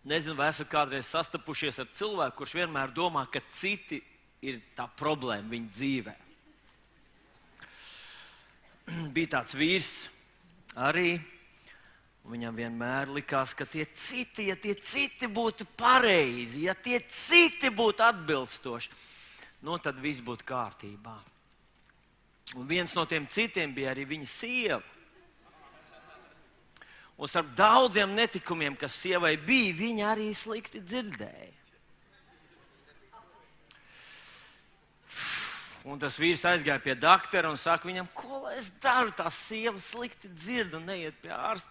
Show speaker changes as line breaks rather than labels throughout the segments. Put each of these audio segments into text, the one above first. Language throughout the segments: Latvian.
Nezinu, vai esat kādreiz sastapušies ar cilvēku, kurš vienmēr domā, ka citi ir tā problēma viņa dzīvē. Bija tāds vīrs arī, un viņam vienmēr likās, ka ja tie citi būtu pareizi, ja tie citi būtu atbilstoši, tad viss būtu kārtībā. Un viens no tiem citiem bija arī viņa sieva. Un starp daudziem netikumiem, kas sievai bija, viņa arī slikti dzirdēja. Un tas vīrs aizgāja pie doktora un saka viņam, ko lai es daru, tā sieva slikti dzird un neiet pie ārsta.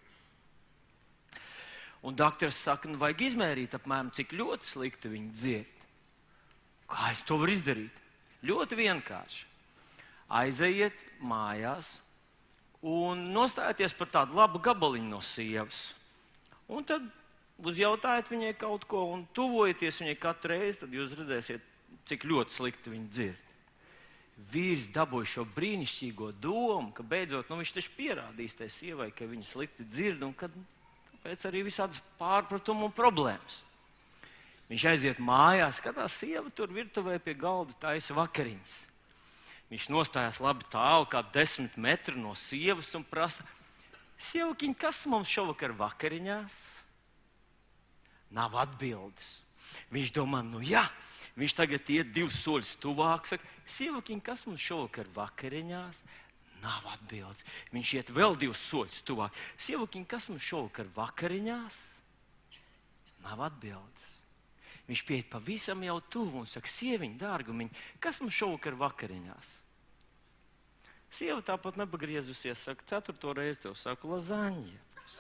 Un doktors saka, vajag izmērīt apmēram, cik ļoti slikti viņa dzird. Kā es to varu izdarīt? Ļoti vienkārši. Aizejiet mājās un nostājieties par tādu labu gabaliņu no sievas. Un tad uzjautājiet viņai kaut ko un tuvojieties viņai katru reizi, tad jūs redzēsiet, cik ļoti slikti viņa dzird. Vīrs dabūja šo brīnišķīgo domu, ka beidzot viņš taču pierādīs tai sievai, ka viņa slikti dzird un tāpēc arī visādas pārpratumu un problēmas. Viņš aiziet mājās, skatās sieva tur virtuvē pie galda taisa vakariņas. Viņš nostājās labi tālu, kā 10 metru no sievas un prasa, sievakiņ, kas mums šovakar vakariņās? Nav atbildes. Viņš domā, jā, viņš tagad iet 2 soļus tuvāk, saka, sievakiņ, kas mums šovakar vakariņās? Nav atbildes. Viņš iet vēl 2 soļus tuvāk. Sievakiņ, kas mums šovakar vakariņās? Nav atbildes. Viņš pieiet pavisam jau tuvu un saka, sieviņ, dārgumiņ, kas mums šovakar vakariņās? Sieva tāpat nepagriezusies, saka, 4. reizi tev saku, lazaņa.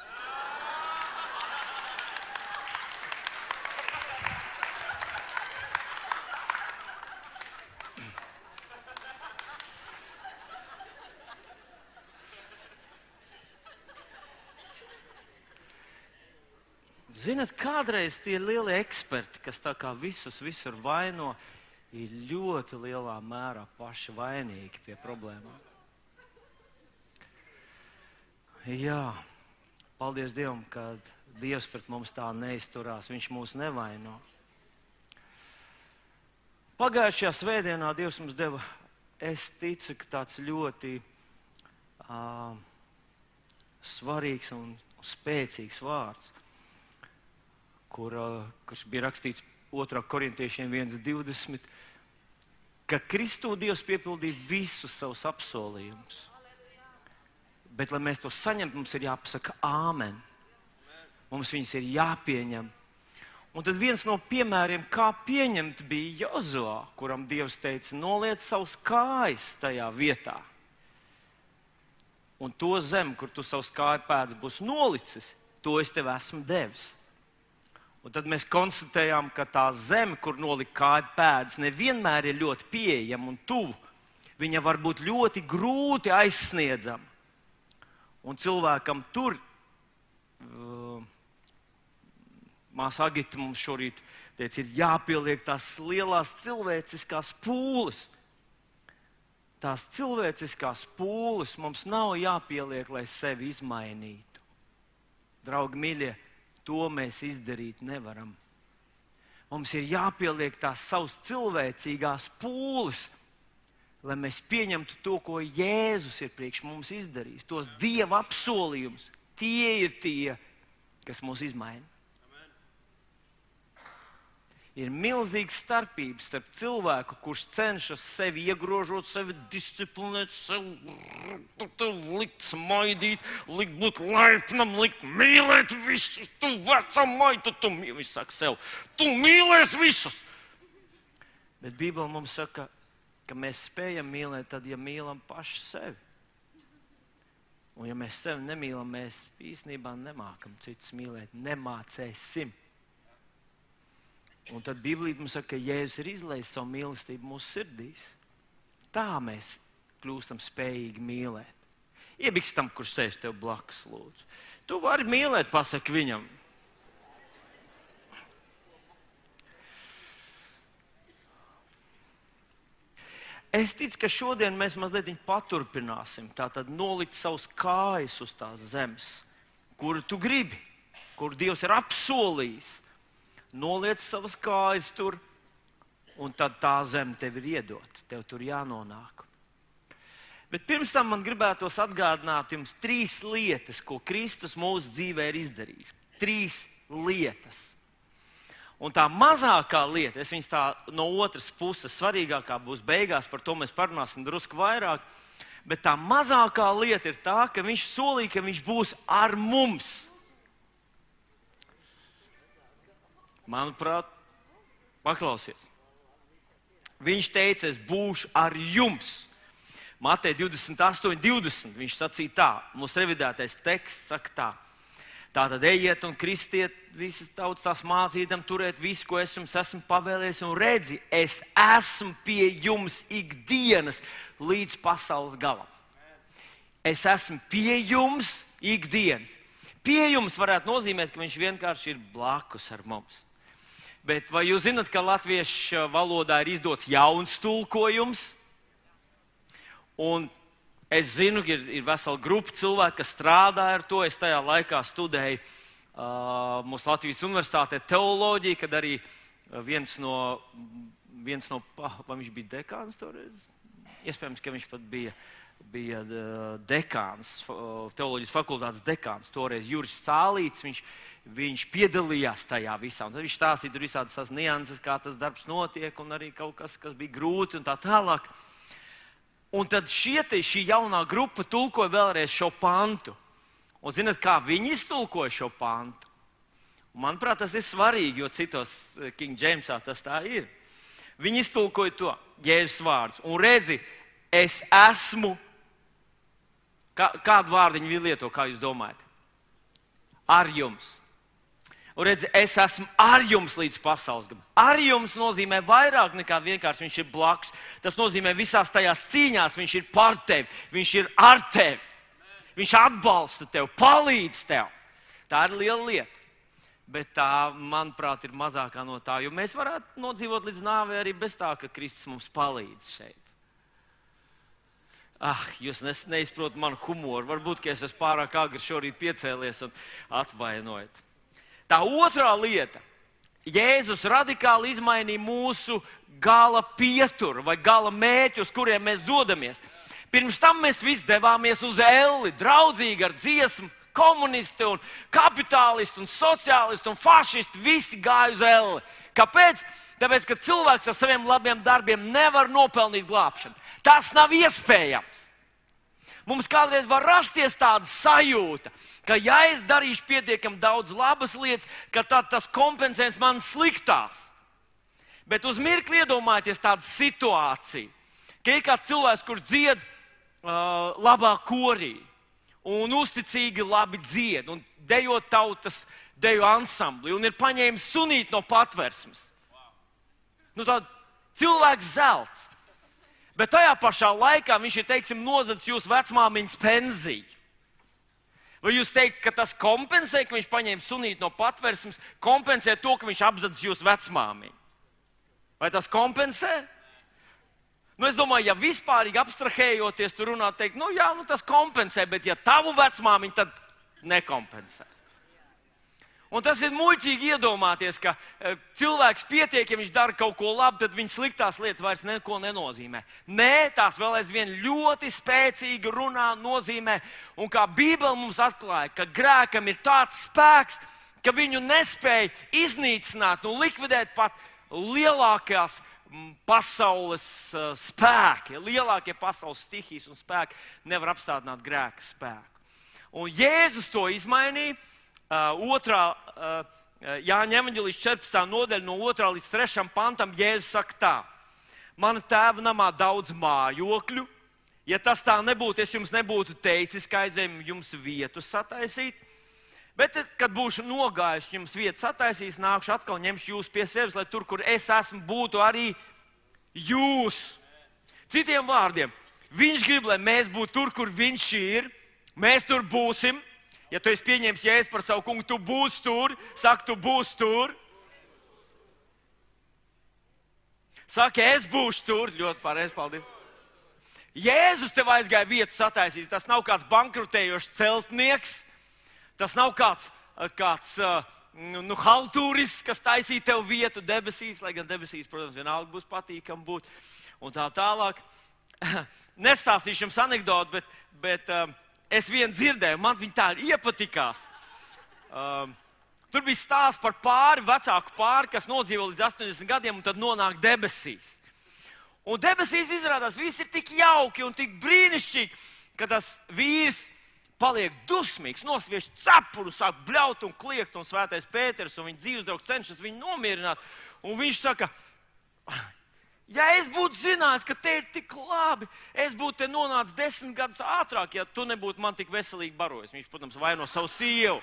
Zinat, kādreiz tie lielie eksperti, kas tā kā visus visur vaino, ir ļoti lielā mērā paši vainīgi pie problēmām. Jā, paldies Dievam, ka Dievs pret mums tā neizturās, Viņš mūs nevaino. Pagājušajā svētdienā Dievs mums deva, es ticu, ka tāds ļoti svarīgs un spēcīgs vārds, kurš bija rakstīts 2. Korintiešiem 1:20, ka Kristū Dievs piepildīja visus savus apsolījumus. Bet, lai mēs to saņemtu, mums ir jāpasaka āmen. Mums viņas ir jāpieņem. Un tad viens no piemēriem, kā pieņemt, bija Jozuā, kuram Dievs teica, noliec savus kājas tajā vietā. Un to zemi, kur tu savus kāju pēdas būsi nolicis, to es tev esmu devis. Un tad mēs konstatējām, ka tā zeme, kur nolika kāju pēdas, nevienmēr ir ļoti pieejama un tuvu. Viņa var būt ļoti grūti aizsniedzama. Un cilvēkam tur, māsa Agita mums šorīt teica, ir jāpieliek tās lielās cilvēciskās pūles. Tās cilvēciskās pūles mums nav jāpieliek, lai sevi izmainītu. Draugi mīļie, to mēs izdarīt nevaram. Mums ir jāpieliek tās savas cilvēcīgās pūles, lai mēs pieņemtu to, ko Jēzus ir priekš mums izdarījis. Tos Dieva apsolījumus. Tie ir tie, kas mūs izmaina. Amen. Ir milzīga starpība starp cilvēku, kurš cenšas sevi iegrožot, sevi disciplinēt, sevi likt smaidīt, likt būt laipnam, likt mīlēt visus. Tu vecā maita, tu mīli, saka sev. Tu mīlēs visus. Bet Bībele mums saka, ka mēs spējam mīlēt tad, ja mīlam paši sevi. Un ja mēs sevi nemīlam, mēs īstenībā nemākam citus mīlēt, nemācēsim. Un tad Bībelē mums saka, ka Jēzus ir izlejis savu mīlestību mūsu sirdīs. Tā mēs kļūstam spējīgi mīlēt. Iebikstam, kurš sēž tev blakus, lūdzu. Tu vari mīlēt, pasaki viņam. Es ticu, ka šodien mēs mazliet paturpināsim, tātad nolikt savus kājas uz tās zemes, kuru tu gribi, kur Dievs ir apsolījis. Noliec savas kājas tur, un tad tā zeme tev ir iedota. Tev tur jānonāk. Bet pirms tam man gribētos atgādināt jums 3 lietas, ko Kristus mūsu dzīvē ir izdarījis. 3 lietas. Un tā mazākā lieta, es viņas tā no otras puses, svarīgākā būs beigās, par to mēs parunāsim drusku vairāk, bet tā mazākā lieta ir tā, ka viņš solīja, ka viņš būs ar mums. Manuprāt, paklausies. Viņš teica, es būšu ar jums. Mateja 28:20, viņš sacīja tā, mūsu revidētais teksts saka tā. Tātad ejiet un kristiet visas tautas tās mācītam, turēt visu, ko es jums esmu pavēlējis, un redzi, es esmu pie jums ikdienas līdz pasaules galam. Es esmu pie jums ikdienas. Pie jums varētu nozīmēt, ka viņš vienkārši ir blakus ar mums. Bet vai jūs zināt, ka latviešu valodā ir izdots jauns tulkojums? Un es zinu, ka ir vesela grupa cilvēku, kas strādā ar to. Es tajā laikā studēju mūsu Latvijas universitātē teoloģiju, kad arī viens no vai viņš bija dekāns toreiz? Iespējams, ka viņš pat bija dekāns, teoloģijas fakultātes dekāns. Toreiz Juris Cālīts, viņš piedalījās tajā visā. Un tad viņš stāstīja tur visādas tās nianses, kā tas darbs notiek, un arī kaut kas bija grūti un tā tālāk. Un tad šī jaunā grupa tulkoja vēlreiz šo pantu. Un zināt, kā viņi iztulkoja šo pantu? Un, manuprāt, tas ir svarīgi, jo citos King Jamesā tas tā ir. Viņi iztulkoja to Jēzus vārdus. Un redzi, es esmu. Kādu vārdu viņi lieto, kā jūs domājat? Ar jums. Un redzi, es esmu ar jums līdz pasaules galam. Ar jums nozīmē vairāk nekā vienkārši viņš ir blakus. Tas nozīmē visās tajās cīņās viņš ir par tevi, viņš ir ar tevi. Viņš atbalsta tevi, palīdz tev. Tā ir liela lieta. Bet tā, manuprāt, ir mazākā no tā, jo mēs varētu nodzīvot līdz nāvei arī bez tā, ka Kristus mums palīdz šeit. Jūs neizprotat manu humoru. Varbūt, ka es esmu pārāk agri šorīt piecēlies un atvainojiet. Tā otrā lieta. Jēzus radikāli izmainīja mūsu gala pieturu vai gala mērķi, uz kuriem mēs dodamies. Pirms tam mēs visi devāmies uz elli, draudzīgi ar dziesmu, komunisti un kapitālisti un sociālisti un fašisti visi gāja uz elli. Kāpēc? Tāpēc, ka cilvēks ar saviem labiem darbiem nevar nopelnīt glābšanu. Tas nav iespējams. Mums kādreiz var rasties tāda sajūta, ka ja es darīšu pietiekami daudz labas lietas, ka tad tas kompensēs man sliktās. Bet uz mirkli iedomājieties tādu situāciju, ka ir kāds cilvēks, kurš dzied labā korī un uzticīgi labi dzied un dejo tautas deju ansambli un ir paņēmis sunīt no patversmes. Tad cilvēks zelts. Bet tajā pašā laikā viņš ir, teiksim, nozadzis jūsu vecmāmiņas pensiju. Vai jūs teikt, ka tas kompensē, ka viņš paņēma sunīt no patversmes, kompensē to, ka viņš apzadzis jūsu vecmāmiņu? Vai tas kompensē? Es domāju, ja vispārīgi abstrahējoties, tur runāt, teikt, tas kompensē, bet ja tavu vecmāmiņu, tad nekompensē. Un tas ir muļķīgi iedomāties, ka cilvēks pietiek, ja viņš dara kaut ko labu, tad viņa sliktās lietas vairs neko nenozīmē. Nē, tās vēl aizvien ļoti spēcīgi runā, nozīmē. Un kā Bībele mums atklāja, ka grēkam ir tāds spēks, ka viņu nespēja iznīcināt, likvidēt pat lielākās pasaules spēki. Lielākie pasaules stihijas un spēki nevar apstādināt grēka spēku. Un Jēzus to izmainīja. Jāņa evaņģēlijas 14. nodaļa no 2. līdz 3. pantam Jēzus saka tā. Mana tēva namā daudz mājokļu. Ja tas tā nebūtu, es jums nebūtu teicis, ka aizējam jums vietu sataisīt. Bet, kad būšu nogājis jums vietu sataisīs, nākšu atkal ņemšu jūs pie sevis, lai tur, kur es esmu, būtu arī jūs. Citiem vārdiem, viņš grib, lai mēs būtu tur, kur viņš ir. Mēs tur būsim. Ja tu esi pieņēmis Jēzu par savu kungu, tu būsi tur. Saki, tu būsi tur. Saki, es būšu tur. Ļoti pareizi, paldies. Jēzus tev aizgāja vietu sataisīt. Tas nav kāds bankrutējošs celtnieks. Tas nav kāds kāds haltūris, kas taisīja tev vietu debesīs, lai gan debesīs, protams, vienalga būs patīkam būt, un tā tālāk. Nestāstīšu jums anekdotu, bet es vienu dzirdēju, man viņa tā iepatikās. Tur bija stāsts par vecāku pāri, kas nodzīvo līdz 80 gadiem un tad nonāk debesīs. Un debesīs izrādās, viss ir tik jauki un tik brīnišķīgi, ka tas vīrs paliek dusmīgs, nosviež cepuru, sāk bļaut un kliegt, un svētais Pēters un viņa dzīvesdraugs cenšas viņu nomierināt. Un viņš saka, ja es būtu zinājis, ka te ir tik labi, es būtu te nonācis 10 gadus ātrāk, ja tu nebūtu man tik veselīgi barojis. Viņš, protams, vaino savu sievu.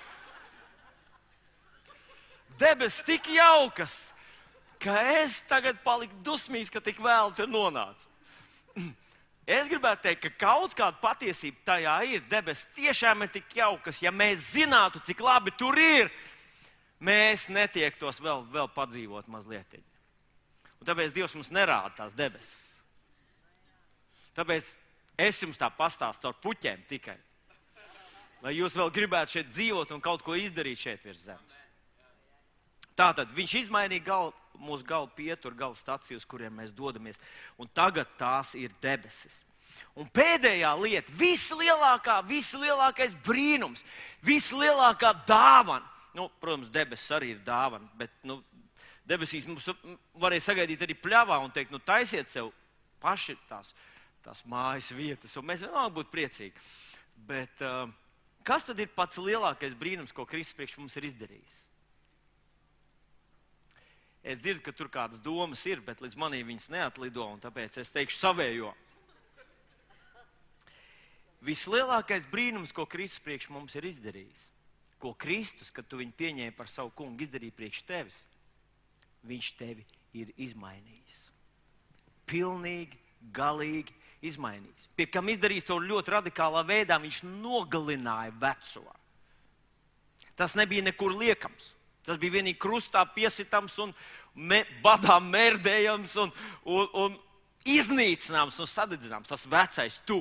Debesis tik jaukas, ka es tagad paliku dusmīgs, ka tik vēl te nonācu. Es gribētu teikt, ka kaut kāda patiesība tajā ir. Debesis tiešām ir tik jaukas. Ja mēs zinātu, cik labi tur ir, mēs netiektos vēl padzīvot mazliet. Un tāpēc Dievs mums nerāda tās debesis. Tāpēc es jums tā pastāstu caur puķiem tikai. Lai jūs vēl gribētu šeit dzīvot un kaut ko izdarīt šeit virs zemes. Tātad viņš izmainīja mūsu galvu pieturu, galvu staciju, uz kuriem mēs dodamies. Un tagad tās ir debesis. Un pēdējā lieta, vislielākais brīnums, vislielākā dāvana. Protams, debesis arī ir dāvana, bet debesīs mums varēja sagaidīt arī pļavā un teikt, taisiet sev paši tās mājas vietas, un mēs vienalga būtu priecīgi. Bet kas tad ir pats lielākais brīnums, ko Kristus priekš mums ir izdarījis? Es dzirdu, ka tur kādas domas ir, bet līdz manī viņas neatlido, un tāpēc es teikšu savējo. Vislielākais brīnums, ko Kristus priekš mums ir izdarījis, ko Kristus, kad tu viņu pieņēmi par savu kungu, izdarīja priekš tevis, viņš tevi ir izmainījis. Pilnīgi, galīgi izmainījis. Pie kam izdarījis to ļoti radikālā veidā, viņš nogalināja veco. Tas nebija nekur liekams. Tas bija vienīgi krustā piesitams un badā mērdējams un iznīcināms un sadedzināms. Tas vecais tu.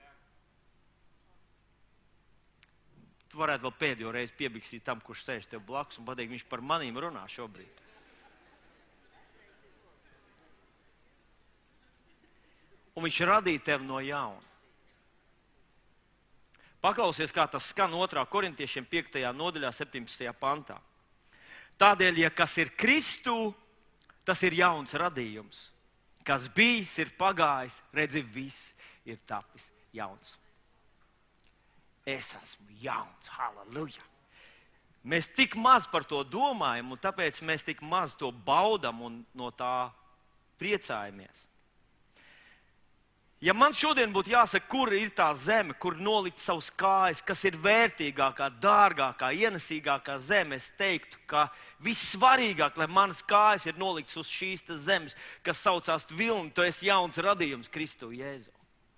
Tu varētu vēl pēdējo reizi piebikstīt tam, kurš sēž tev blakus un pateikt, viņš par manīm runā šobrīd. Un viņš radīja tevi no jauna. Paklausies, kā tas skan 2. Korintiešiem 5. nodaļā 17. pantā. Tādēļ, ja kas ir Kristū, tas ir jauns radījums. Kas bijis, ir pagājis, redzi, viss ir tapis jauns. Es esmu jauns, halleluja. Mēs tik maz par to domājam, un tāpēc mēs tik maz to baudam un no tā priecājamies. Ja man šodien būtu jāsaka, kur ir tā zeme, kur nolikt savus kājas, kas ir vērtīgākā, dārgākā, ienesīgākā zeme, es teiktu, ka vissvarīgāk, lai manas kājas ir noliktas uz šīs zemes, kas saucās vilni, tu esi jauns radījums Kristu Jēzu.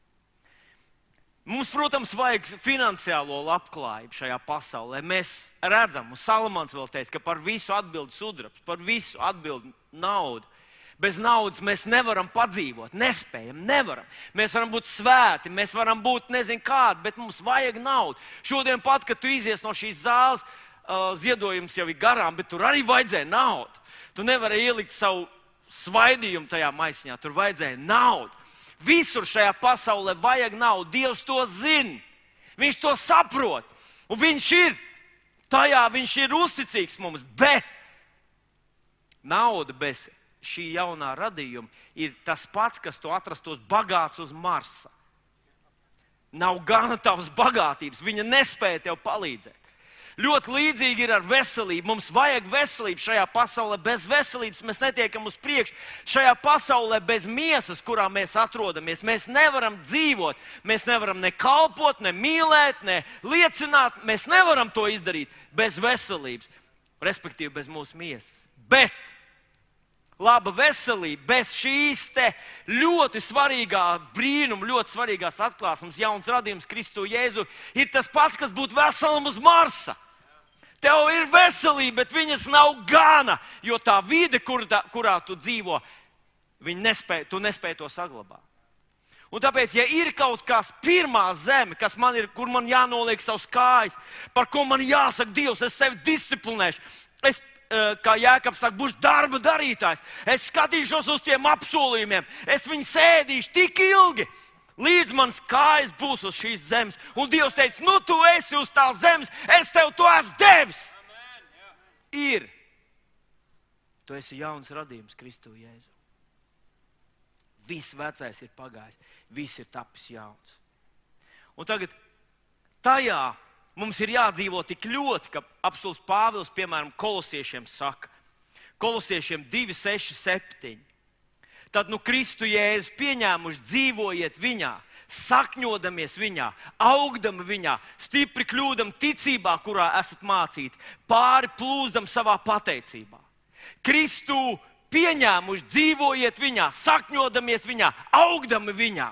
Mums, protams, vajag finansiālo labklājību šajā pasaulē. Mēs redzam, un Salamans vēl teica, ka par visu atbild sudrabs, par visu atbild nauda. Bez naudas mēs nevaram padzīvot, nespējam, nevaram. Mēs varam būt svēti, mēs varam būt nezinu kādi, bet mums vajag naudu. Šodien pat, kad tu izies no šīs zāles, ziedojums jau ir garām, bet tur arī vajadzēja naudu. Tu nevari ielikt savu svaidījumu tajā maisiņā, tur vajadzēja naudu. Visur šajā pasaulē vajag naudu, Dievs to zina, viņš to saprot, un viņš ir uzticīgs mums, bet nauda bez šī jaunā radījuma ir tas pats, kas tu atrastos bagāts uz Marsa. Nav gana tavas bagātības, viņa nespēja tev palīdzēt. Ļoti līdzīgi ir ar veselību. Mums vajag veselību šajā pasaulē. Bez veselības mēs netiekam uz priekšu. Šajā pasaulē bez miesas, kurā mēs atrodamies, mēs nevaram dzīvot. Mēs nevaram ne kalpot, ne mīlēt, ne liecināt. Mēs nevaram to izdarīt bez veselības, respektīvi bez mūsu miesas. Bet laba veselība, bez šīs te ļoti svarīgā brīnuma, ļoti svarīgās atklāsmes, jauns radījums Kristu Jēzu, ir tas pats, kas būtu veselam uz Marsa. Tev ir veselība, bet viņas nav gana, jo tā vide, kurā tu dzīvo, tu nespēj to saglabāt. Un tāpēc, ja ir kaut kas pirmā zeme, kur man jānoliek savus kājas, par ko man jāsaka Dievs, es sevi disciplinēšu. Es, kā Jēkabs saka, būšu darba darītājs. Es skatīšos uz tiem apsolījumiem. Es viņu sēdīšu tik ilgi, līdz mans kājas būs uz šīs zemes. Un Dievs teica, nu tu esi uz tās zemes, es tev to esmu devis. Ir. Tu esi jauns radījums Kristu Jēzu. Viss vecais ir pagājis, viss ir tapis jauns. Un tagad tajā mums ir jādzīvo tik ļoti, ka apostuls Pāvils, piemēram, Kolosiešiem saka, Kolosiešiem 2, 6, 7. Tad nu Kristu Jēzus pieņēmuši, dzīvojiet viņā, sakņodamies viņā, augdami viņā, stipri kļūdam ticībā, kurā esat mācīti, pāri plūzdam savā pateicībā. Kristu pieņēmuši, dzīvojiet viņā, sakņodamies viņā, augdami viņā.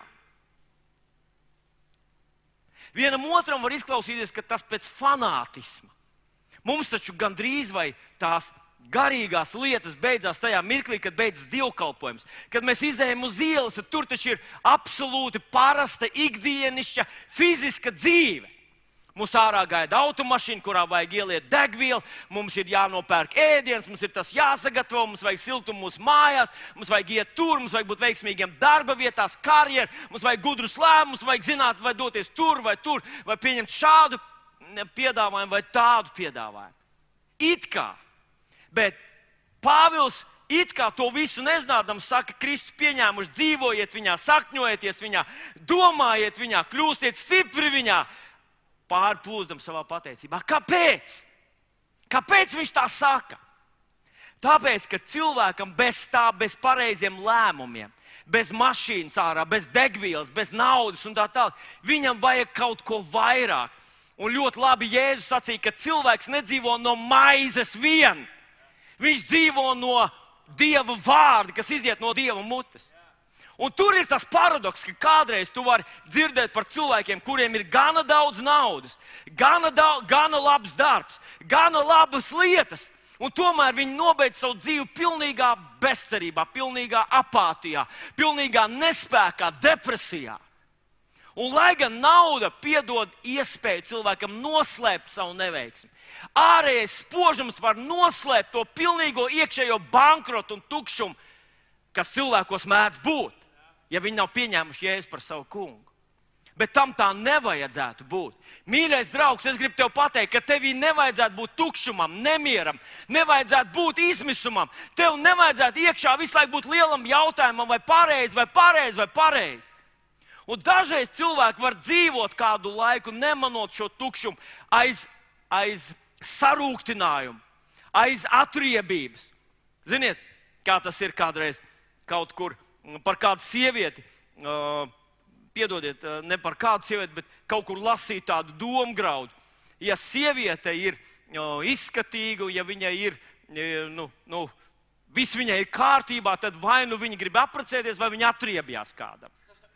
Vienam otram var izklausīties, ka tas pēc fanātisma. Mums taču gandrīz vai tās garīgās lietas beidzās tajā mirklī, kad beidzas dievkalpojums. Kad mēs izējam uz ielas, tad tur taču ir absolūti parasta, ikdienišķa, fiziska dzīve. Mums ārā gaida automašīna, kurā vajag ieliet degvielu, mums ir jānopērk ēdiens, mums ir tas jāsagatavo, mums vajag siltumu mūsu mājās, mums vajag iet tur, mums vajag būt veiksmīgiem darba vietās, karjeru, mums vajag gudrus lēmumus, vajag zināt, vai doties tur, vai pieņemt šādu piedāvājumu vai tādu piedāvājumu. It kā. Bet Pāvils it kā to visu nezinādams saka, Kristu pieņēmuši, dzīvojiet viņā, sakņojieties viņā, domājiet viņā, kļūstiet stipri viņā, pārplūzdam savā pateicībā. Kāpēc? Kāpēc viņš tā saka? Tāpēc, ka cilvēkam bez tā, bez pareiziem lēmumiem, bez mašīnas ārā, bez degvielas, bez naudas un tā tālāk, viņam vajag kaut ko vairāk. Un ļoti labi Jēzus sacīja, ka cilvēks nedzīvo no maizes vien. Viņš dzīvo no Dieva vārda, kas iziet no Dieva mutes. Un tur ir tas paradoks, ka kādreiz tu vari dzirdēt par cilvēkiem, kuriem ir gana daudz naudas, gana labs darbs, gana labas lietas, un tomēr viņi nobeidz savu dzīvi pilnīgā bezcerībā, pilnīgā apātijā, pilnīgā nespēkā, depresijā. Un lai gan nauda piedod iespēju cilvēkam noslēpt savu neveiksmi, ārējais spožums var noslēpt to pilnīgo iekšējo bankrotu un tukšumu, kas cilvēkos mēdz būt, ja viņi nav pieņēmuši Jēzu par savu kungu. Bet tam tā nevajadzētu būt. Mīļais draugs, es gribu tev pateikt, ka tevī nevajadzētu būt tukšumam, nemieram, nevajadzētu būt izmisumam. Tev nevajadzētu iekšā visu laiku būt lielam jautājumam, vai pareizi, vai pareizi, vai pareizi. Un dažreiz cilvēki var dzīvot kādu laiku, nemanot šo tukšumu aiz sarūktinājumu, aiz atriebības. Ziniet, kā tas ir kādreiz kaut kur par kādu sievieti, piedodiet, ne par kādu sievieti, bet kaut kur lasīt tādu domgraudu. Ja sieviete ir izskatīga, ja viņai ir, viss viņai ir kārtībā, tad vai nu viņa grib apprecēties, vai viņa atriebjās kādam.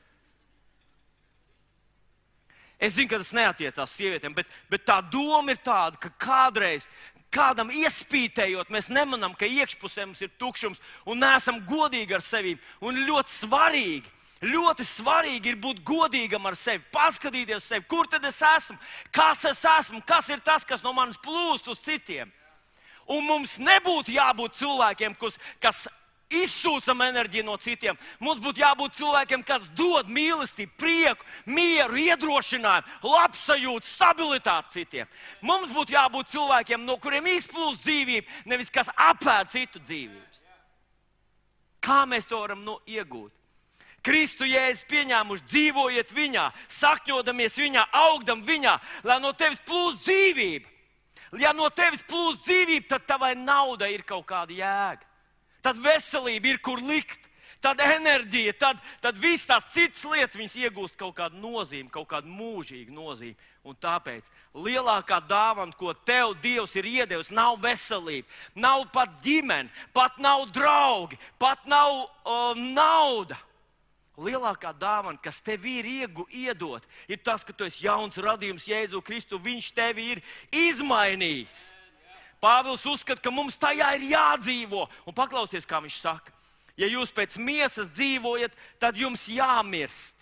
Es zinu, ka tas neatiecās sievietēm, bet tā doma ir tāda, ka kādreiz kādam iespītējot, mēs nemanām, ka iekšpusē mums ir tukšums un neesam godīgi ar sevi. Un ļoti svarīgi ir būt godīgam ar sevi, paskatīties uz sevi, kur tad es esmu, kas ir tas, kas no manis plūst uz citiem. Un mums nebūtu jābūt cilvēkiem, kas izsūcam enerģiju no citiem. Mums būtu jābūt cilvēkiem, kas dod mīlestību, prieku, mieru, iedrošinājumu, labsajūtu, stabilitāti citiem. Mums būtu jābūt cilvēkiem, no kuriem izplūst dzīvība, nevis kas apēd citu dzīvības. Kā mēs to varam iegūt? Kristu Jēzus pieņēmuši, dzīvojiet viņā, sakņodamies viņā, augdam viņā, lai no tevis plūst dzīvība. Ja no tevis plūst dzīvība, tad tavai naudai ir kaut kāda jēga. Tad veselība ir kur likt, tad enerģija, tad viss tās citas lietas, viņas iegūst kaut kādu nozīmi, kaut kādu mūžīgu nozīmi. Un tāpēc lielākā dāvana, ko tev Dievs ir iedevis, nav veselība, nav pat ģimene, pat nav draugi, pat nav nauda. Lielākā dāvana, kas tev ir iedot, ir tas, ka tu esi jauns radījums Jēzu Kristu, viņš tevi ir izmainījis. Pāvils uzskata, ka mums tajā ir jādzīvo. Un paklausieties, kā viņš saka. Ja jūs pēc miesas dzīvojat, tad jums jāmirst.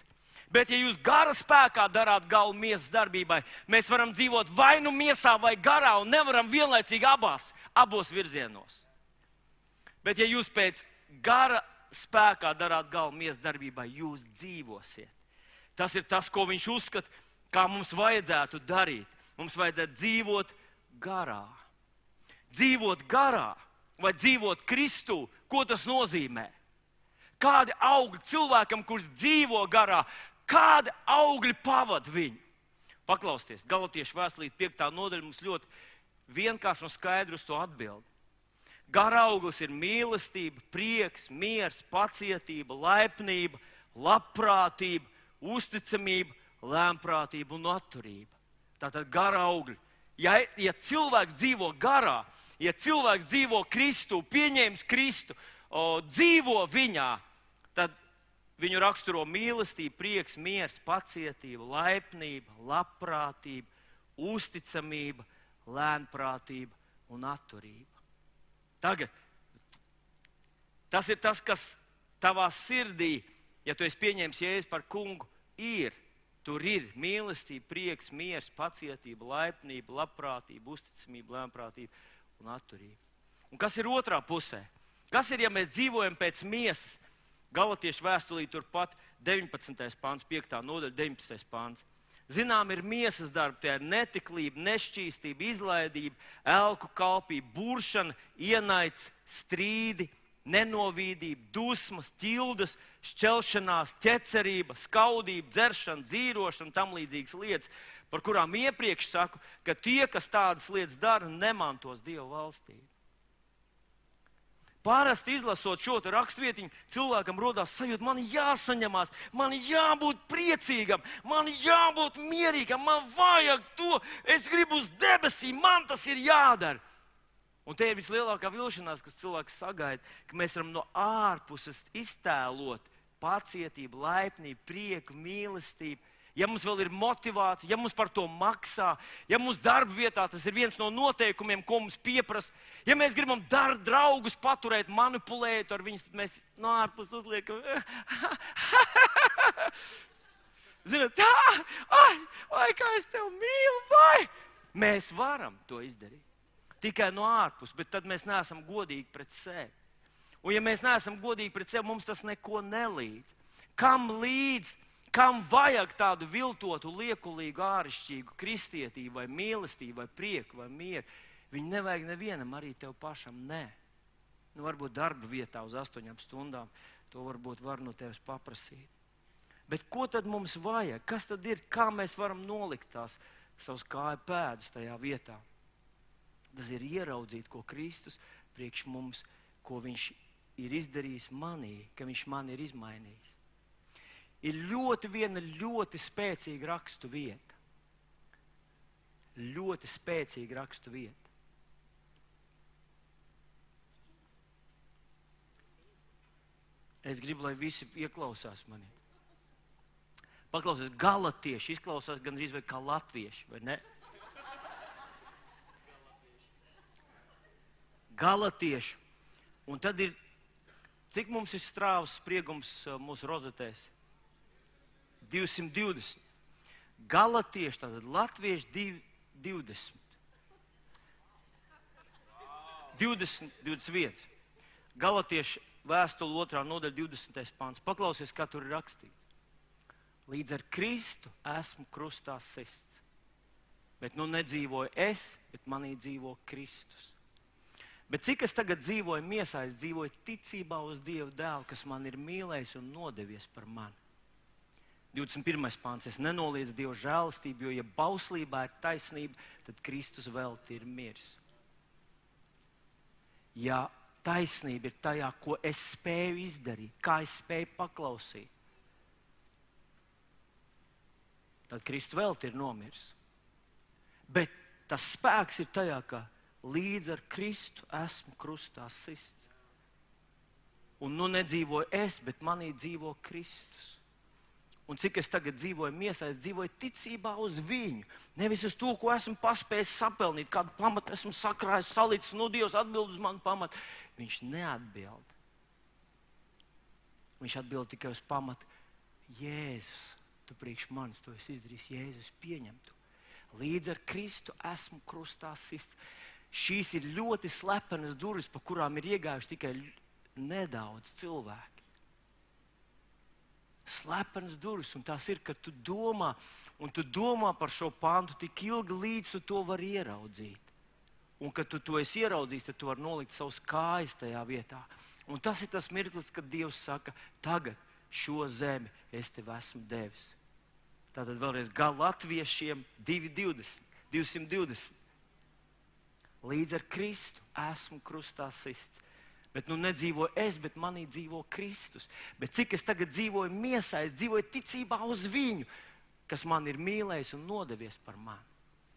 Bet, ja jūs gara spēkā darāt galu miesas darbībai, mēs varam dzīvot vai nu miesā, vai garā, un nevaram vienlaicīgi abos virzienos. Bet, ja jūs pēc gara spēkā darāt galu miesas darbībai, jūs dzīvosiet. Tas ir tas, ko viņš uzskata, kā mums vajadzētu darīt. Mums vajadzētu dzīvot garā. Dzīvot garā vai dzīvot Kristū, ko tas nozīmē? Kādi augļi cilvēkam, kurš dzīvo garā, kādi augļi pavada viņu? Paklausieties, Galatiešu vēstulīte 5. nodaļa mums ļoti vienkārši un skaidri uz to atbild. Gara auglis ir mīlestība, prieks, miers, pacietība, laipnība, labprātība, uzticamība, lēnprātība un atturība. Tātad gara augļi. Ja cilvēks dzīvo garā, ja cilvēks dzīvo Kristu, pieņēmis Kristu, dzīvo viņā, tad viņu raksturo mīlestība, prieks, miers, pacietība, laipnība, labprātība, uzticamība, lēnprātība un atturība. Tagad, tas ir tas, kas tavā sirdī, ja tu esi pieņēmis Jēzu par kungu, ir. Tur ir mīlestība, prieks, miers, pacietība, laipnība, labprātība, uzticamība, lēnprātība un atturība. Un kas ir otrā pusē? Kas ir, ja mēs dzīvojam pēc miesas? Galatiešu vēstulī turpat 19. pāns, 5. nodaļa, 19. pāns. Zinām, ir miesas darbi, tie ir netiklība, nešķīstība, izlaidība, elku kalpība, buršana, ienaids, strīdi, nenovīdība, dusmas, ķildas, šķelšanās, ķecerība, skaudība, dzeršana, dzīrošana, tam līdzīgas lietas, par kurām iepriekš saku, ka tie, kas tādas lietas dara, nemantos Dieva valstību. Parasti izlasot šo rakstvietiņu, cilvēkam rodās sajūta, man jāsaņemās, man jābūt priecīgam, man jābūt mierīgam, man vajag to, es gribu uz debesīm, man tas ir jādara. Un te ir vislielākā vilšanās, kas cilvēks sagaida, ka mēs varam no ārpuses iztēlot pacietību, laipnību, prieku, mīlestību. Ja mums vēl ir motivācija, ja mums par to maksā, ja mums darba vietā tas ir viens no noteikumiem, ko mums pieprasa, ja mēs gribam draugus paturēt, manipulēt ar viņus, tad mēs no ārpuses uzliekam. Zināt, ai, kā es tevi mīlu, vai? Mēs varam to izdarīt. Tikai no ārpuses, bet tad mēs neesam godīgi pret sevi. Un ja mēs neesam godīgi pret sevi, mums tas neko nelīdz. Kam līdz? Kam vajag tādu viltotu, liekulīgu, āršķirīgu kristietību, vai mīlestību, vai prieku, vai mieru? Viņu nevajag nevienam, arī tev pašam, nē. Nu, varbūt darba vietā uz 8 stundām to varbūt var no tevis paprasīt. Bet ko tad mums vajag? Kas tad ir? Kā mēs varam nolikt tās savas kāju pēdas tajā vietā? Tas ir ieraudzīt, ko Kristus priekš mums, ko viņš ir izdarījis manī, ka viņš mani ir izmainījis. Ir viena ļoti spēcīga rakstu vieta. Ļoti spēcīga rakstu vieta. Es gribu, lai visi ieklausās manī. Paklausās, galatieši izklausās gandrīz vai kā latvieši, vai ne? Galatieši. Un tad ir, cik mums ir strāvas spriegums mūsu rozetēs? 220. Galatieši, tātad latvieši 20. 21. Galatieši vēstule 2. nodaļa 20. pāns. Paklausies, kā tur ir rakstīts. Līdz ar Kristu esmu krustā sists. Bet nu nedzīvoju es, bet manī dzīvo Kristus. Bet cik es tagad dzīvoju miesā, es dzīvoju ticībā uz Dievu dēlu, kas man ir mīlējis un nodevies par mani. 21. pāns. Es nenoliedzu Dieva žēlastību, jo, ja bauslībā ir taisnība, tad Kristus velti ir miris. Ja taisnība ir tajā, ko es spēju izdarīt, kā es spēju paklausīt, tad Kristus velti ir nomiris. Bet tas spēks ir tajā, ka līdz ar Kristu esmu krustā sists. Un nu nedzīvoju es, bet manī dzīvo Kristus. Un cik es tagad dzīvoju miesā, es dzīvoju ticībā uz viņu. Nevis uz to, ko esmu paspējis sapelnīt, kādu pamatu esmu sakrājis, salicis, nu Dievs atbild uz manu pamatu. Viņš neatbild. Viņš atbild tikai uz pamatu Jēzus. tu priekš manis to esi izdarījis, Jēzus, pieņem to. Līdz ar Kristu esmu krustā sists. Šīs ir ļoti slepenas durvis, pa kurām ir iegājuši tikai nedaudz cilvēki. Slepenas durvis, un tās ir, ka tu domā par šo pantu tik ilgi, līdz tu to vari ieraudzīt. Un, kad tu to esi ieraudzījis, tad tu vari nolikt savus kājas tajā vietā. Un tas ir tas mirklis, kad Dievs saka, tagad šo zemi es tev esmu devis. Tātad vēlreiz Latviešiem 220. Līdz ar Kristu esmu krustā sists. Bet nu nedzīvoju es, bet manī dzīvo Kristus. Bet cik es tagad dzīvoju miesā, es dzīvoju ticībā uz viņu, kas man ir mīlējis un nodevies par mani.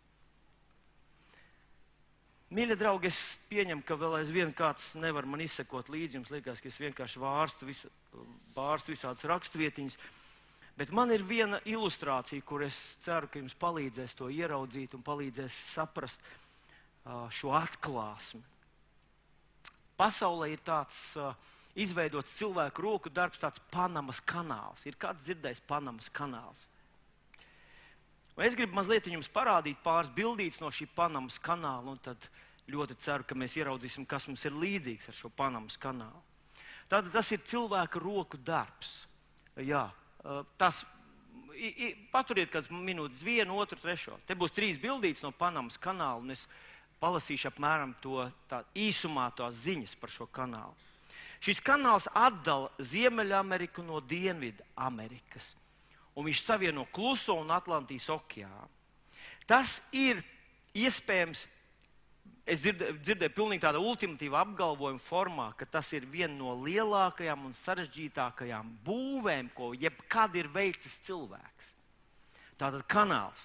Mīļie draugi, es pieņemu, ka vēl aizvien kāds nevar man izsekot līdzi. Jums liekas, ka es vienkārši vārstu visādas rakstvietiņas. Bet man ir viena ilustrācija, kur es ceru, ka jums palīdzēs to ieraudzīt un palīdzēs saprast šo atklāsmi. Pasaulē ir tāds izveidots cilvēku roku darbs, tāds Panamas kanāls. Ir kāds dzirdējis Panamas kanāls? Un es gribu mazliet jums parādīt pāris bildītes no šī Panamas kanāla, un tad ļoti ceru, ka mēs ieraudzīsim, kas mums ir līdzīgs ar šo Panamas kanālu. Tātad tas ir cilvēka roku darbs. Jā, tas paturiet kāds minūtes, 1, 2, 3. Te būs 3 bildītes no Panamas kanāla, un es palasīšu apmēram īsumā tās ziņas par šo kanālu. Šis kanāls atdala Ziemeļameriku no Dienvidu Amerikas, un viņš savieno Kluso un Atlantijas okeānu. Tas ir iespējams, es dzirdēju pilnīgi tāda ultimatīva apgalvojuma formā, ka tas ir viena no lielākajām un sarežģītākajām būvēm, ko jebkad ir veicis cilvēks. Tātad kanāls.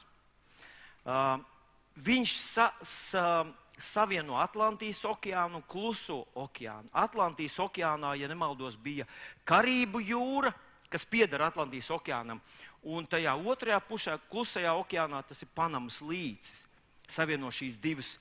Viņš savieno Atlantijas okeānu un Kluso okeānu. Atlantijas okeānā, ja nemaldos, bija Karību jūra, kas pieder Atlantijas okeānam, un tajā otrajā pusē, Klusajā okeānā, tas ir Panamas līcis. Savieno šīs divas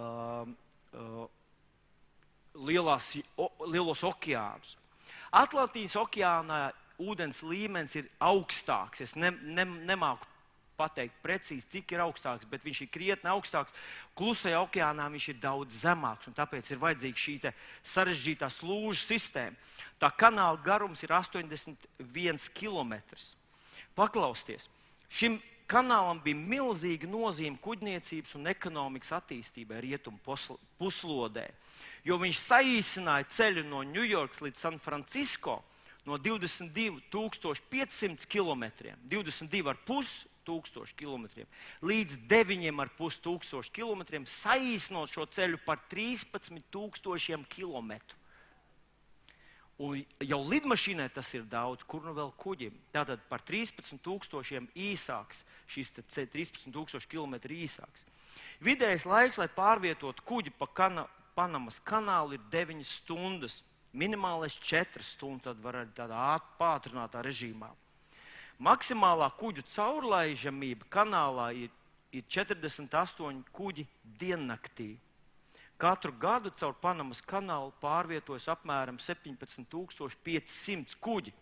lielos okeānus. Atlantijas okeānā ūdens līmenis ir augstāks. Es nemāku pateikt precīzi, cik ir augstāks, bet viņš ir krietni augstāks. Klusajā okeānā viņš ir daudz zemāks, un tāpēc ir vajadzīga šī sarežģītā slūžu sistēma. Tā kanāla garums ir 81 kilometrs. Paklausties, šim kanālam bija milzīga nozīme kuģniecības un ekonomikas attīstībai rietumu puslodē, jo viņš saīsināja ceļu no Ņujorkas līdz San Francisco no 22,500 kilometriem, 22,5 tūkstoši kilometriem, līdz 9,5 tūkstoši kilometriem, saīsinot šo ceļu par 13,000 kilometru. Un jau lidmašīnai tas ir daudz, kur nu vēl kuģim. Tātad par 13,000 īsāks, šis 13,000 kilometri īsāks. Vidējais laiks, lai pārvietotu kuģi pa Panamas kanālu, ir 9 stundas. Minimālais 4 stundas, tad var arī tādā pātrinātā režīmā. Maksimālā kuģu caurlaižamība kanālā ir 48 kuģi diennaktī. Katru gadu caur Panamas kanālu pārvietojas apmēram 17,500 kuģi.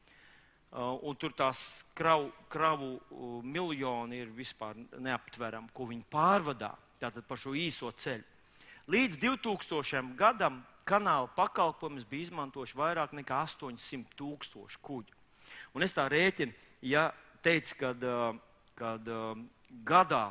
Un tur tās kravu miljoni ir vispār neaptverami, ko viņi pārvadā tātad par šo īso ceļu. Līdz 2000. gadam kanāla pakalpojumus bija izmantojuši vairāk nekā 800,000 kuģi. Un es tā rēķinu, ja teicu, kad gadā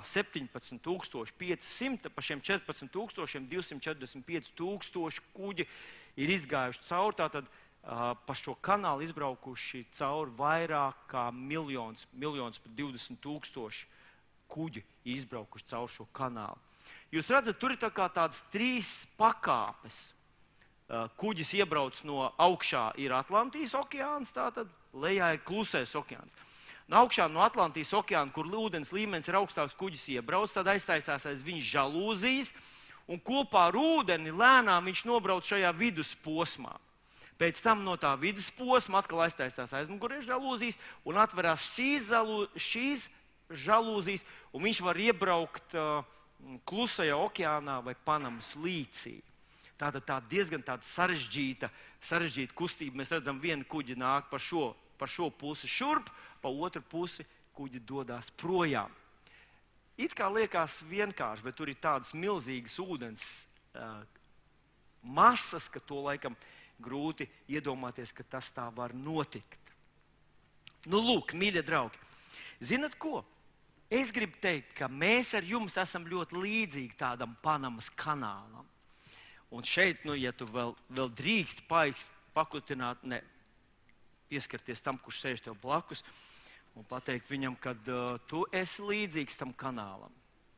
17,500, pa šiem 14,000, 245,000 kuģi ir izgājuši cauri, tātad pa šo kanālu izbraukuši cauri vairāk kā miljons pa 20,000 kuģi izbraukuši cauri šo kanālu. Jūs redzat, tur ir tādas 3 pakāpes. Kuģis iebrauc no augšā ir Atlantijas okeāns, tātad lejā ir Klusais okeāns. No augšā no Atlantijas okeāna, kur ūdens līmenis ir augstāks, kuģis iebrauc, tad aiztaisās aiz viņa žalūzijas, un kopā ar ūdeni lēnām viņš nobrauc šajā vidusposmā. Pēc tam no tā vidusposma atkal aiztaisās aizmugurēs žalūzijas, un atverās šīs žalūzijas, un viņš var iebraukt Klusajā okeānā vai Panamas līcī. Tātad tā diezgan tāda sarežģīta kustība. Mēs redzam, viena kuģi nāk pa par šo pusi šurp, pa otru pusi kuģi dodās projām. It kā liekas vienkārši, bet tur ir tādas milzīgas ūdens masas, ka to laikam grūti iedomāties, ka tas tā var notikt. Nu, lūk, mīļie draugi, zinat ko? Es gribu teikt, ka mēs ar jums esam ļoti līdzīgi tādam Panamas kanālam. Un šeit, nu, ja tu vēl drīkst pakutināt, pieskarties tam, kurš sēž tev blakus, un pateikt viņam, ka tu esi līdzīgs tam kanālam.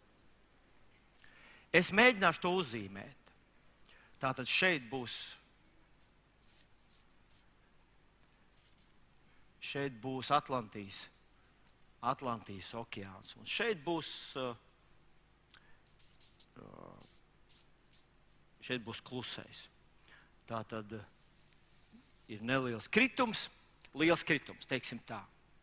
Es mēģināšu to uzzīmēt. Tātad šeit būs Atlantijas okeāns. Un šeit būs klusais. Tātad ir neliels kritums, liels kritums, teiksim tā.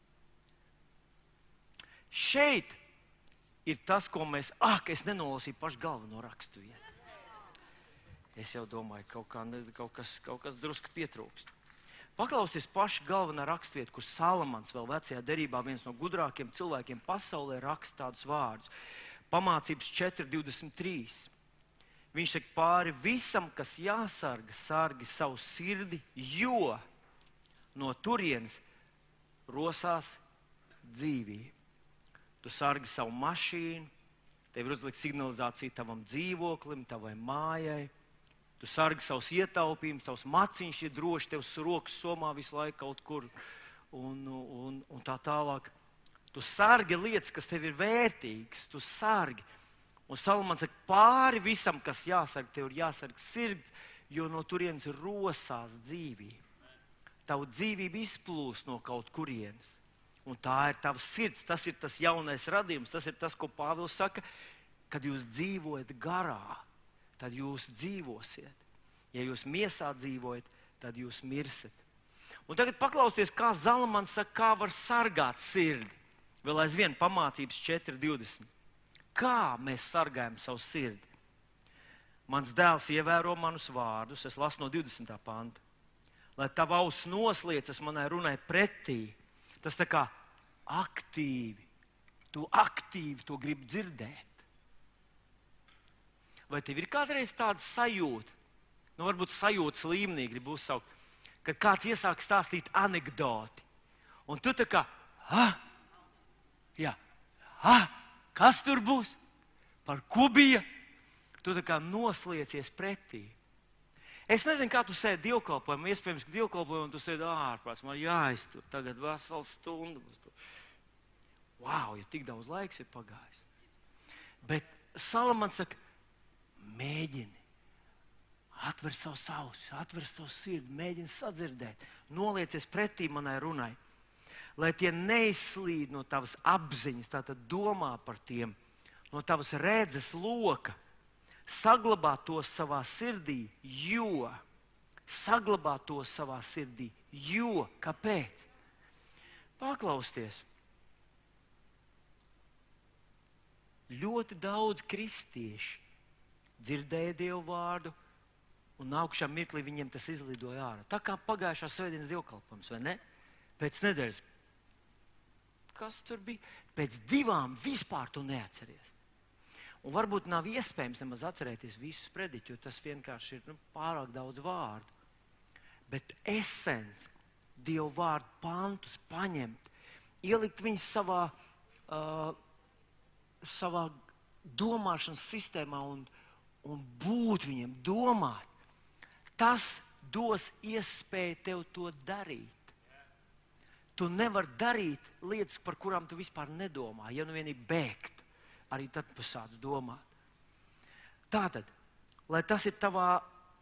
Šeit ir tas, ko mēs... es nenolasīju pašu galveno raksturvietu. Es jau domāju, kaut kas drusku pietrūkst. Paklausieties pašu galvenā raksturvietu, kur Salamans vēl vecajā derībā, viens no gudrākiem cilvēkiem pasaulē, raksta tādus vārdus. Pamācības 4:23. Viņš saka, pāri visam, kas jāsarga, sargi savu sirdi, jo no turienes rosās dzīvība. Tu sargi savu mašīnu, tev ir uzlikt signalizācija tavam dzīvoklim, tavai mājai. Tu sargi savus ietaupījumus, savus maciņus, ir droši tev rokas somā visu laiku kaut kur un tā tālāk. Tu sargi lietas, kas tev ir vērtīgas, tu sargi. Un Salamans saka, pāri visam, kas jāsarg, tev ir jāsarg sirds, jo no turienes rosās dzīvība. Tavu dzīvību izplūst no kaut kurienes. Un tā ir tavs sirds, tas ir tas jaunais radījums, tas ir tas, ko Pāvils saka, kad jūs dzīvojat garā, tad jūs dzīvosiet. Ja jūs miesā dzīvojat, tad jūs mirsiet. Un tagad paklausieties, kā Salamans saka, kā var sargāt sirdi. Vēl aizvien Pamācības 4:20. Kā mēs sargājam savu sirdi? Mans dēls ievēro manus vārdus, es lasu no 20. panta. Lai tava auss nosliecas manai runai pretī. Tas tā kā aktīvi. Tu aktīvi to gribi dzirdēt. Vai tev ir kādreiz tāda sajūta? Nu, varbūt sajūtas līmenī gribu uzsaukt, kad kāds iesāk stāstīt anekdoti. Un tu tā kā, kas tur būs? Par ko bija? Tu tā kā nosliecies pretī. Es nezinu, kā tu sēdi dievkalpojumā, iespējams, ka dievkalpojumā tu sēdi ārprāts, man jāiztur, tagad veselu stundu. Wow, ja tik daudz laiks ir pagājis. Bet Salamans saka, mēģini, atver savus ausis, atver savu sirdi, mēģini sadzirdēt, noliecies pretī manai runai, lai tie neizslīd no tavas apziņas, tātad domā par tiem, no tavas redzes loka. Saglabā to savā sirdī, jo. Saglabā to savā sirdī, jo. Kāpēc? Paklausieties. Ļoti daudz kristieši dzirdēja Dievu vārdu, un nākušā mirklī viņiem tas izlidoja ārā. Tā kā pagājušā svētdienas dievkalpojums, vai ne? Pēc nedēļas. Kas tur bija? Pēc 2 vispār to neatceries. Un varbūt nav iespējams nemaz atcerēties visus prediķus, jo tas vienkārši ir pārāk daudz vārdu. Bet esence, Dieva vārdu pantus paņemt, ielikt viņus savā domāšanas sistēmā un būt viņiem, domāt, tas dos iespēju tev to darīt. Tu nevari darīt lietas, par kurām tu vispār nedomā, ja nu vien ir bēgt. Arī tad pasāc domāt. Tātad, lai tas ir tavā,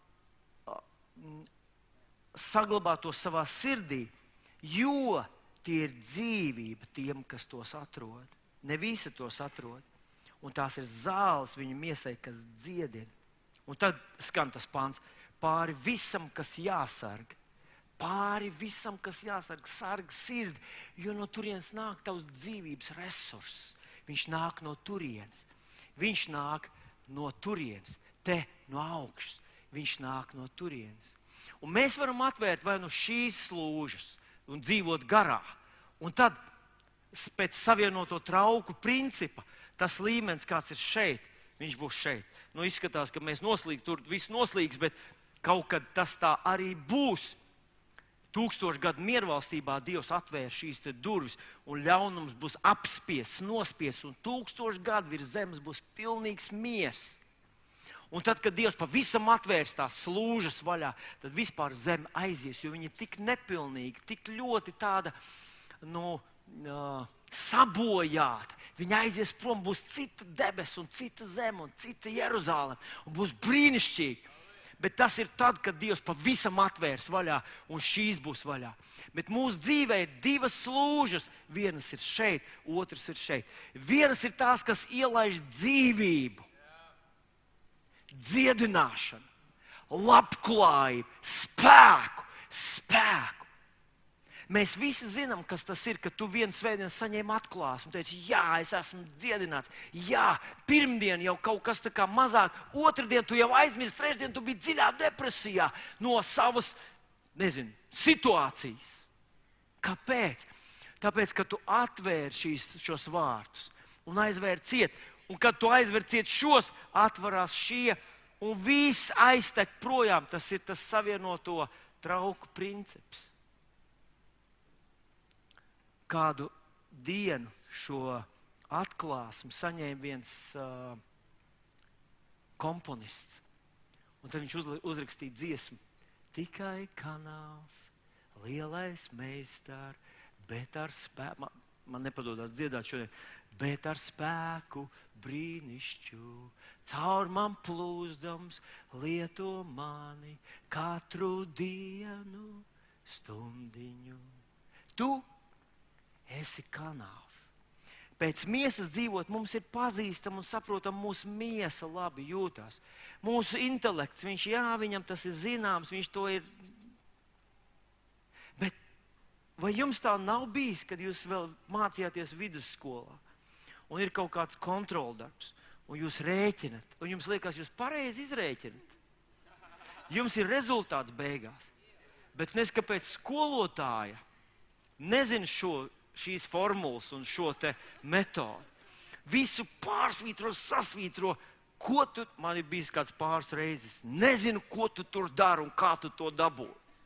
saglabā to savā sirdī, jo tie ir dzīvība tiem, kas tos atrod. Ne visi tos atrod. Un tās ir zāles viņu miesai, kas dziedina. Un tad skan tas pants, pāri visam, kas jāsarg. Pāri visam, kas jāsarg, sarg sirdi, jo no turienes nāk tavs dzīvības resurss. Viņš nāk no turienes. Viņš nāk no turienes. Te no augšas. Viņš nāk no turienes. Un mēs varam atvērt vai nu šīs slūžas, un dzīvot garā. Un tad pēc savienoto trauku principa tas līmenis, kāds ir šeit, viņš būs šeit. Nu, izskatās, ka mēs noslīg, tur viss noslīgs, bet kaut kad tas tā arī būs. 1000 gadu miervalstībā Dievs atvērs šīs durvis, un ļaunums būs apspiests, nospiests, un 1000 gadu virs zemes būs pilnīgs miers. Un tad, kad Dievs pavisam atvērs tās slūžas vaļā, tad vispār zeme aizies, jo viņa ir tik nepilnīga, tik ļoti tāda, sabojāta. Viņa aizies prom, būs cita debes un cita zeme un cita Jeruzaleme, un būs brīnišķīgi. Bet tas ir tad, kad Dievs pavisam atvērs vaļā, un šīs būs vaļā. Bet mūsu dzīvē ir divas slūžas. Vienas ir šeit, otras ir šeit. Vienas ir tās, kas ielaiž dzīvību, dziedināšanu, labklājību, spēku. Mēs visi zinām, kas tas ir, kad tu vienu svētdienu saņēmi atklāsmi un teici, jā, es esmu dziedināts. Jā, pirmdien jau kaut kas tā kā mazāk, otrdien tu jau aizmirsti, trešdien tu biji dziļā depresijā no savas, situācijas. Kāpēc? Tāpēc, ka tu atvēri šos vārtus un aizvēri ciet. Un kad tu aizvēri ciet šos, atvarās šie un viss aiztek projām. Tas ir tas savienoto trauku princips. Kādu dienu šo atklāsmi saņēma viens komponists. Un tad viņš uzrakstīja dziesmu. Tikai kanāls, lielais meistar, bet ar spēku, man nepadodas dziedāt šodien, bet ar spēku brīnišķu, caur man plūzdams, lieto mani katru dienu stundiņu. Tu esi kanāls. Pēc miesas dzīvot mums ir pazīstama un saprotama mūsu miesa labi jūtās. Mūsu intelekts, viņam tas ir zināms, viņš to ir. Bet vai jums tā nav bijis, kad jūs vēl mācījāties vidusskolā un ir kaut kāds kontroldarbs un jūs rēķinat un jums liekas, jūs pareizi izrēķinat? Jums ir rezultāts beigās. Bet nes kāpēc skolotāja nezina šīs formulas un šo te metodu. Visu pārsvītro, sasvītro. Man ir bijis kāds pāris reizes. Nezinu, ko tu tur dari un kā tu to dabū.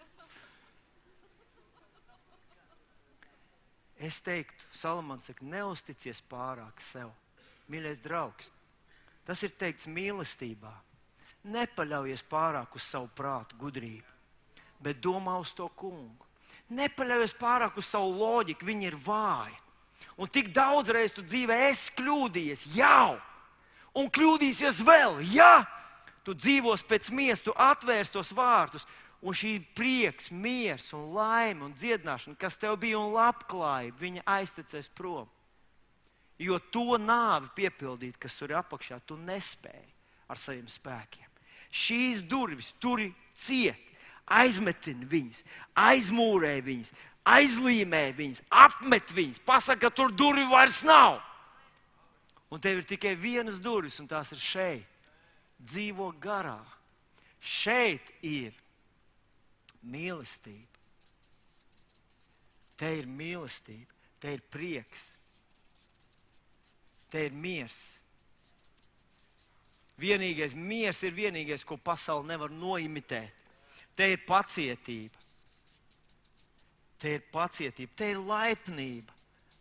Es teiktu, Salamans saka, neusticies pārāk sev. Mīļais draugs, tas ir teikts mīlestībā. Nepaļaujies pārāk uz savu prātu gudrību, bet domā uz to kungu. Nepaļaujies pārāk uz savu loģiku, viņa ir vāja. Un tik daudz reiz tu dzīvē esi kļūdījies, jau, un kļūdīsies vēl, ja tu dzīvos pēc miesa, tu atvērs tos vārtus, un šī prieks, miers un laime un dziedināšana, kas tev bija un labklājība, viņa aiztecēs prom. Jo to nāvi piepildīt, kas tur apakšā, tu nespēji ar saviem spēkiem. Šīs durvis turi ciet. Aizmetini viņas, aizmūrē viņas, aizlīmē viņas, apmet viņas, pasaka, ka tur durvi vairs nav. Un tev ir tikai vienas durvis, un tās ir šeit. Dzīvo garā. Šeit ir mīlestība. Te ir mīlestība, te ir prieks, te ir miers. Vienīgais miers ir vienīgais, ko pasaule nevar noimitēt. Te ir pacietība, te ir laipnība,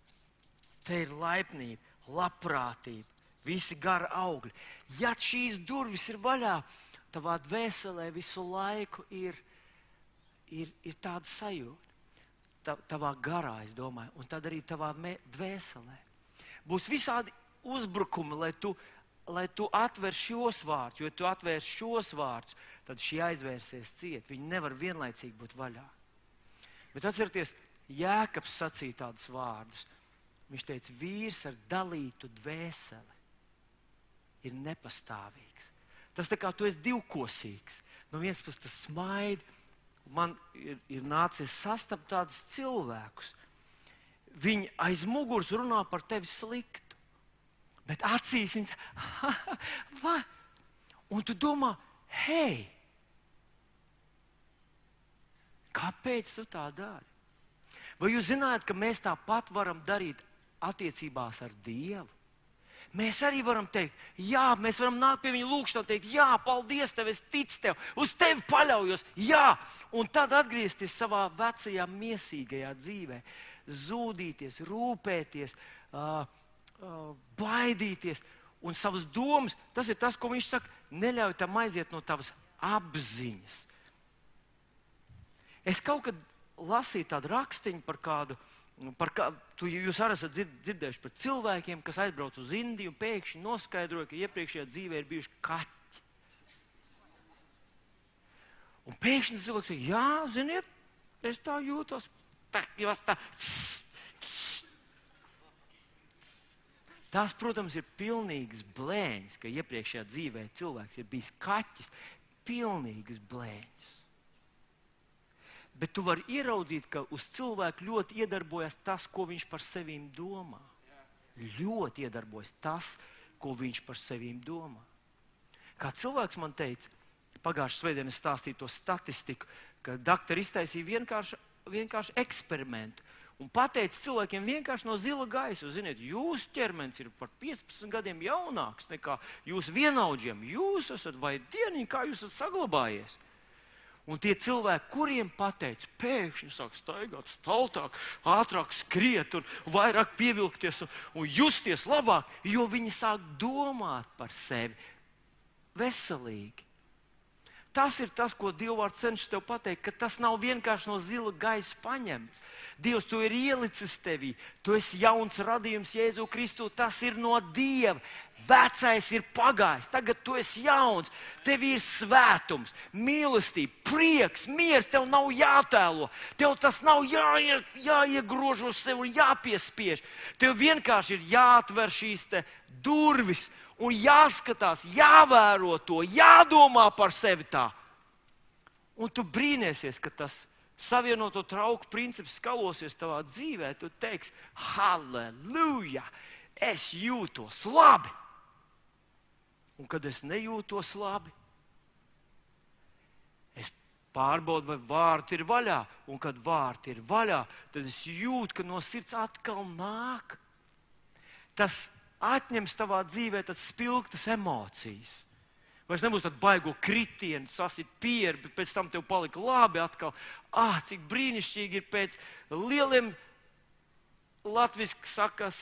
labprātība, visi gara augļi. Ja šīs durvis ir vaļā, tavā dvēselē visu laiku ir tāda sajūta. Tavā garā, es domāju, un tad arī tavā dvēselē. Būs visādi uzbrukumi, lai tu atver šos vārdus, jo tu atvērs šos vārdus, tad šī aizvērsies ciet. Viņi nevar vienlaicīgi būt vaļā. Bet atcerieties, Jēkabs sacīja tādus vārdus. Viņš teica, vīrs ar dalītu dvēseli ir nepastāvīgs. Tas tā kā tu esi divkosīgs. No vienas puses tas smaid, man ir nācies sastapt tādus cilvēkus. Viņi aiz muguras runā par tevi sliktu. Bet acīs viņas, vai? Un tu domā, kāpēc tu tā dari? Vai jūs zināt, ka mēs tāpat varam darīt attiecībās ar Dievu? Mēs arī varam teikt, jā, mēs varam nākt pie viņa lūgšanā un teikt, jā, paldies tev, es ticu tev, uz tevi paļaujos, jā. Un tad atgriezties savā vecajā miesīgajā dzīvē, zūdīties, rūpēties, baidīties un savas domas. Tas ir tas, ko viņš saka, neļauj tam aiziet no tavas apziņas. Es kaut kad lasīju tādu rakstiņu par kādu, jūs arī esat dzirdējuši par cilvēkiem, kas aizbrauc uz Indiju un pēkšņi noskaidroja, ka iepriekšējā dzīvē ir bijuši kaķi. Un pēkšņi cilvēks saka, jā, ziniet, es tā jūtos. Tas, protams, ir pilnīgs blēņas, ka iepriekšējā dzīvē cilvēks ir bijis kaķis. Pilnīgs blēņas. Bet tu vari ieraudzīt, ka uz cilvēku ļoti iedarbojas tas, ko viņš par sevīm domā. Ļoti iedarbojas tas, ko viņš par sevīm domā. Kā cilvēks man teica, pagājušajā svētdienā es stāstīju to statistiku, ka doktori iztaisīja vienkārši eksperimentu un pateica cilvēkiem vienkārši no zila gaisa. Ziniet, jūsu ķermenis ir par 15 gadiem jaunāks nekā jūsu vienaudžiem. Jūs esat vai dieniņi, kā jūs esat saglabājies. Un tie cilvēki, kuriem pateica, pēkšņi sāk staigāt staltāk, ātrāk skriet un vairāk pievilkties un justies labāk, jo viņi sāk domāt par sevi veselīgi. Tas ir tas, ko Dievvvārds cenšas tev pateikt, ka tas nav vienkārši no zila gaisa paņemts. Dievs to ir ielicis tevī. Tu esi jauns radījums Jēzu Kristu, tas ir no Dieva. Vecais ir pagājis, tagad tu esi jauns, tev ir svētums, mīlestība, prieks, miers, tev nav jātēlo, tev tas nav jāiegrož uz sevi un jāpiespiež. Tev vienkārši ir jāatver šīs te durvis un jāskatās, jāvēro to, jādomā par sevi tā. Un tu brīnēsies, ka tas savienoto trauku princips skalosies tavā dzīvē, tu teiksi, halleluja, es jūtos labi. Un kad es nejūtos labi, es pārbaudu, vai vārti ir vaļā. Un kad vārti ir vaļā, tad es jūtu, ka no sirds atkal nāk. Tas atņems tavā dzīvē tas spilgtas emocijas. Vairs nebūs tāda baigo kritienu, sasit pieru, bet pēc tam tev palika labi atkal. Cik brīnišķīgi ir pēc lieliem latviski sakas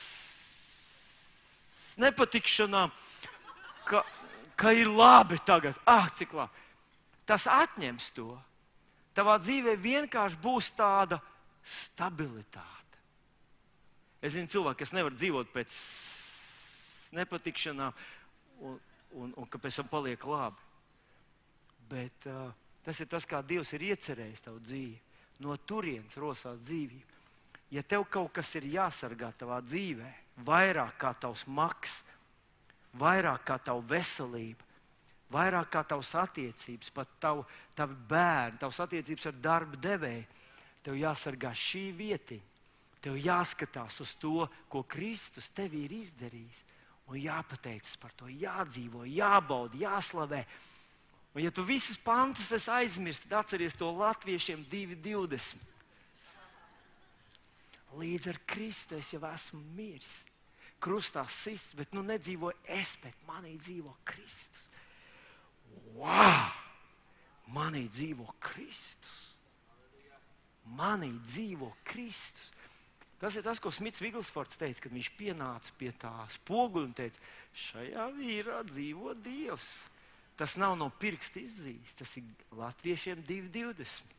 nepatikšanām, ka ir labi tagad. Cik labi. Tas atņems to. Tavā dzīvē vienkārši būs tāda stabilitāte. Es zinu cilvēku, kas nevar dzīvot pēc nepatikšanām un ka pēc tam paliek labi. Bet tas ir tas, kā Dievs ir iecerējis tavu dzīvi. No turienes rosās dzīvība. Ja tev kaut kas ir jāsargā tavā dzīvē, vairāk kā tavs maks, vairāk kā tava veselība, vairāk kā tavas attiecības, pat tavi bērni, tavas attiecības ar darba devēju, tev jāsargā šī vietiņa. Tev jāskatās uz to, ko Kristus tevī ir izdarījis. Un jāpateicas par to, jādzīvo, jābauda, jāslavē. Un ja tu visas pantus esi aizmirst, tad atceries to Latviešiem 2:20. Līdz ar Kristu es jau esmu miris. Krustā sists, bet nu nedzīvoju es, bet manī dzīvo Kristus. Wow! Manī dzīvo Kristus. Manī dzīvo Kristus. Tas ir tas, ko Smits Viglsfords teica, kad viņš pienāca pie tā spoguļa un teica, šajā vīrā dzīvo Dievs. Tas nav no pirksta izzīst, tas ir Latviešiem 2:20.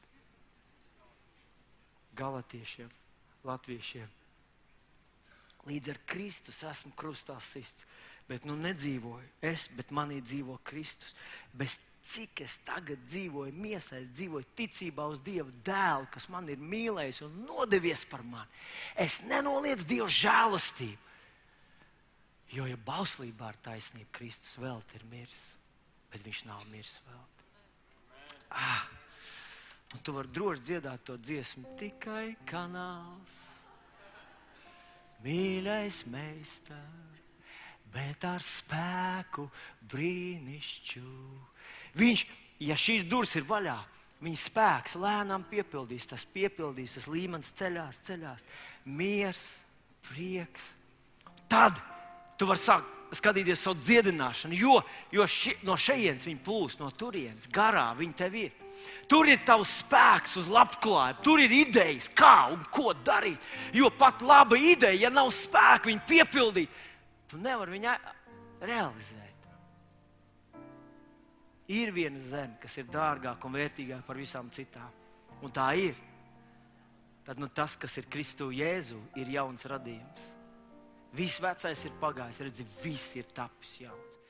Galatiešiem, Latviešiem. Līdz ar Kristus esmu krustā sists, bet nu nedzīvoju es, bet manī dzīvo Kristus. Bez cik es tagad dzīvoju miesā, es dzīvoju ticībā uz Dieva dēlu, kas man ir mīlējis un nodevies par mani. Es nenoliedzu Dieva žēlastību. Jo, ja bauslībā ar taisnību Kristus velti ir miris, bet viņš nav miris velti. Un tu vari droši dziedāt to dziesmu, tikai kanāls. Mīļais meistar, bet ar spēku brīnišķu. Viņš, ja šīs durvis ir vaļā, Viņa spēks lēnām piepildīs, tas līmenis ceļās. Miers, prieks. Tad tu vari sākt skatīties savu dziedināšanu, jo no šejienes viņi plūst, no turienes, garā viņi tev ir. Tur ir tavs spēks uz labklājību, tur ir idejas, kā un ko darīt. Jo pat laba ideja, ja nav spēka viņu piepildīt, tu nevari viņu realizēt. Ir viena zeme, kas ir dārgāka un vērtīgāka par visām citām. Un tā ir. Tad tas, kas ir Kristu Jēzu, ir jauns radījums. Viss vecais ir pagājis, redzi, viss ir tapis jauns.